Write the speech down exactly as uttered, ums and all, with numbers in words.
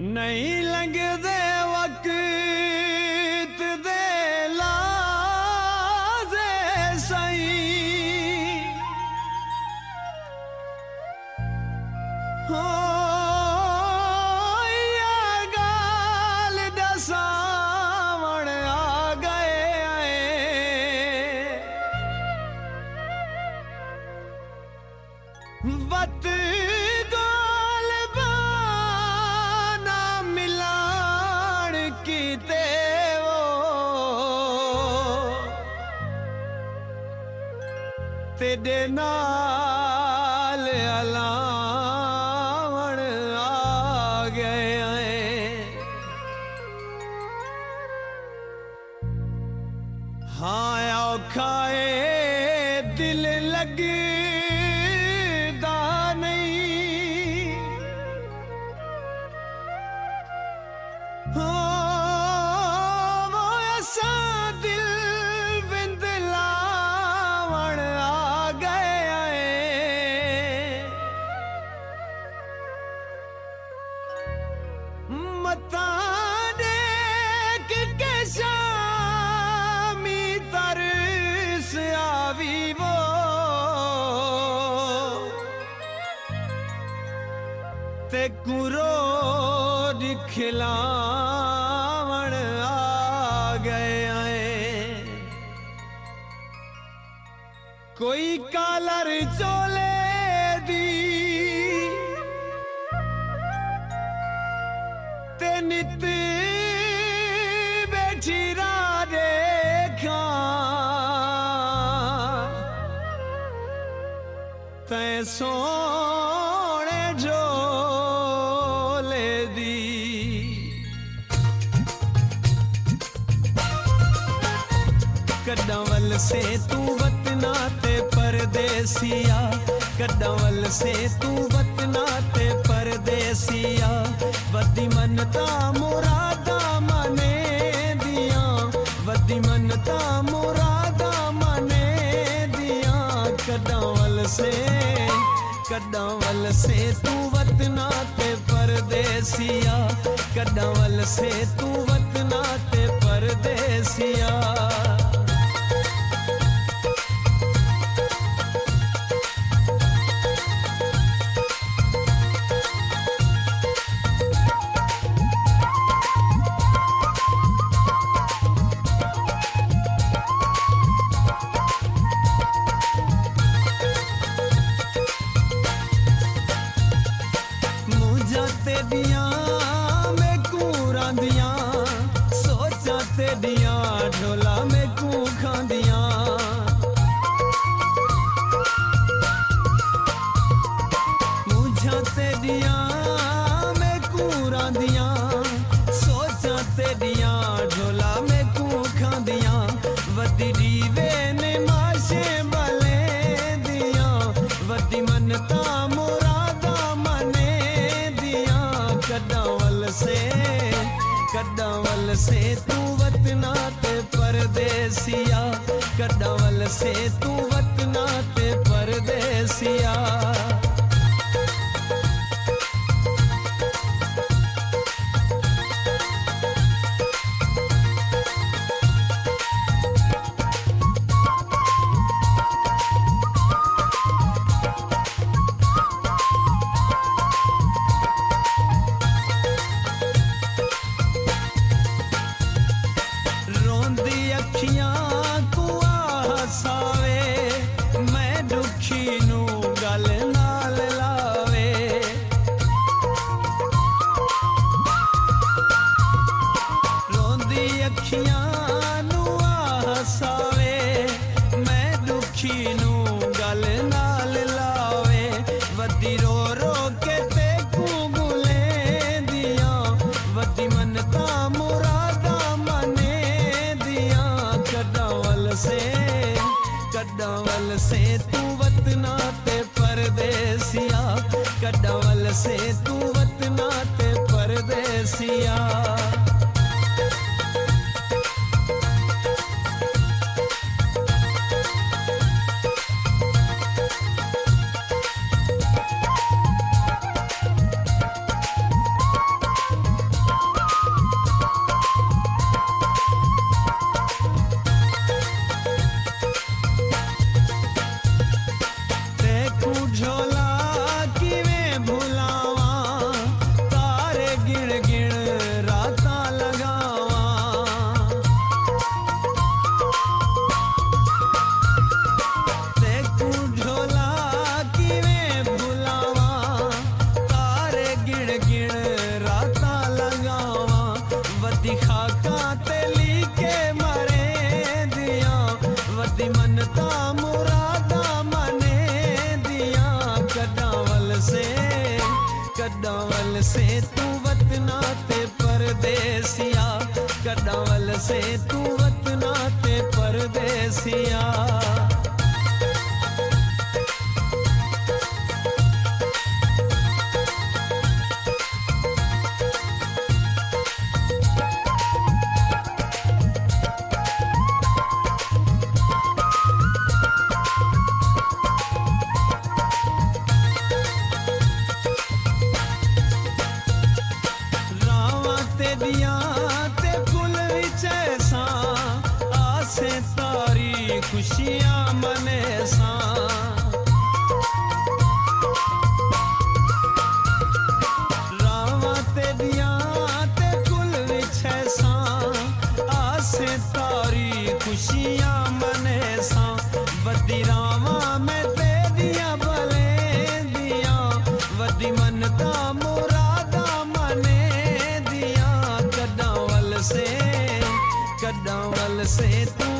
नहीं लंघदे वक्त दे लाज़े सही हो या गाल दसावण आ गए वत तेरे नाल अलावण आ गए हाँ औखा दिल लगदा नहीं हो वो ऐसा दिल मता देख के शामी तरस आवी वो ते कुरो दिखलावण आ गए कोई कालर चोले दी नित बैठी रा देखा तै सोने झोले दी कड्डावल से तू वतना ते परदेसिया कड्डावल से तू वतना ते परदेसिया वदी मनता मुरादा मने दिया वदी मनता मुरादा मने दिया कड्डावल से कड्डावल से तू वतना ते परदेसिया कड्डावल से तू वतना ते परदेसिया तेरिया में कूरा दिया सोचा तेरिया ढोला में कू खांदिया मुझा तेरिया में कूरा दिया सोचा तेरिया ढोला में कू खांदिया वदी दीवे ने माशे बले दिया वदी मनता मुरादा मने कड्डावल से कड्डावल से तू वतना ते परदेसिया कड्डावल से तू वतना ते परदेसिया कड्डावल से तू वतना ते परदेसिया कड्डावल से तू वतना ते परदेसिया से तू वतना ते परदेसिया। ते फुल विचैसा आसे तारी खुशियां मने सा। रावा ते दिया ते फुल विचैसा आसे तारी खुशियां मने सा। वदी रावा में ते दिया भले दिया वदी मनता मुरादा मने दिया। कडावल से कडावल से तू